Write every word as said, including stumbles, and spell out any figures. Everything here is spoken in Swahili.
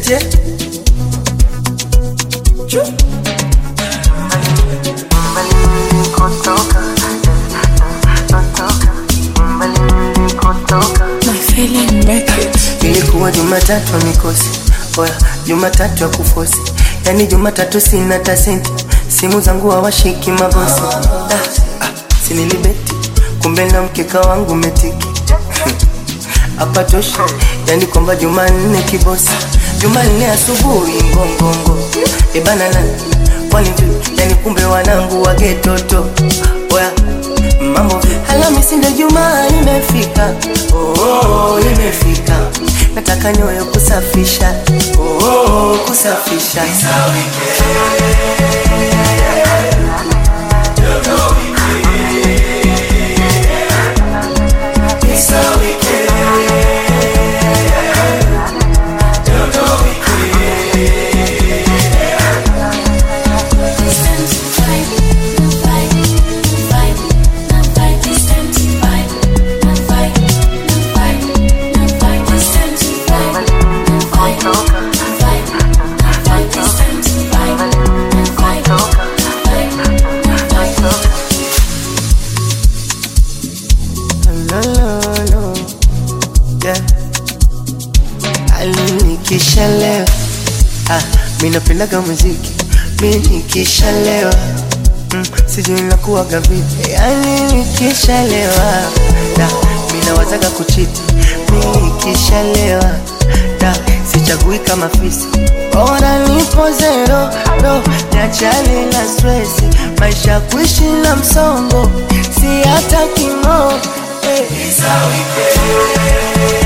Ete Chu ilikuwa Jumatatu wa mikosi, oya Jumatatu ya kufosi. Yani Jumatatu sina tasenti, simu zangu hawashiki mabosi. ah, ah, Sinilibeti, kumbe na mkeka wangu metiki. Hapa tosha, yani kwamba Jumanne kibosi. Jumanne asubuhi ngongongo ebana nani wali vipi, yani kumbe wanangu wa getoto. Oya mambo Alhamisi ndio Jumaa imefika. Oh, oh imefika, nataka nyoyo kusafisha. Oh, oh kusafisha. Nikishalewa, ah, mimi napendaga muziki. Mimi nikishalewa, mm, sijui nakuwaga vipi. Yani nikishalewa, da, mimi nawazaga kuchiti. Mimi nikishalewa, da, sichagui kama fisi. Bora nipo zero, do, niachane na stress. Maisha kuishi na msongo, si hata kimo. Hey.